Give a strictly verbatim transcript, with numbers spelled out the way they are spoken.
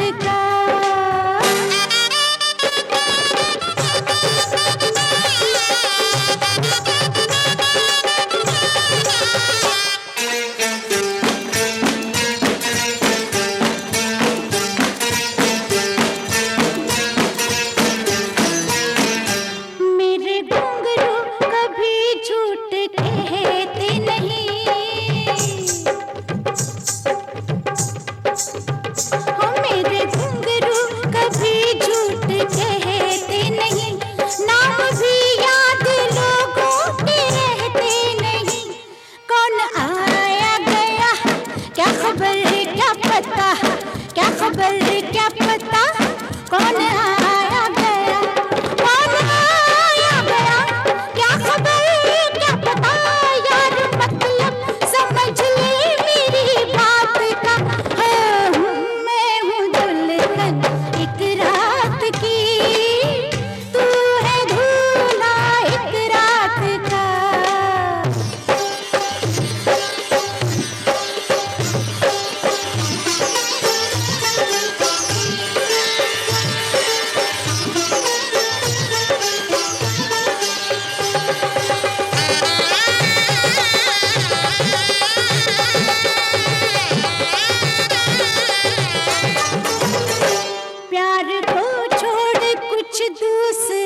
का। मेरे घुंघरू कभी झूठ कहते नहीं, हो मेरे घुंघरू कभी झूठ कहते नहीं, नाम भी याद लोगों के रहते नहीं। कौन आया गया क्या खबर क्या पता, क्या खबर क्या पता, कौन आया गया, कौन आया गया क्या खबर क्या पता। यार मतलब समझ ले मेरी बात का, हाँ, मैं हूँ दुल्हन एक रात की, तू है दूल्हा एक रात का। प्यार को छोड़ कुछ दूसरा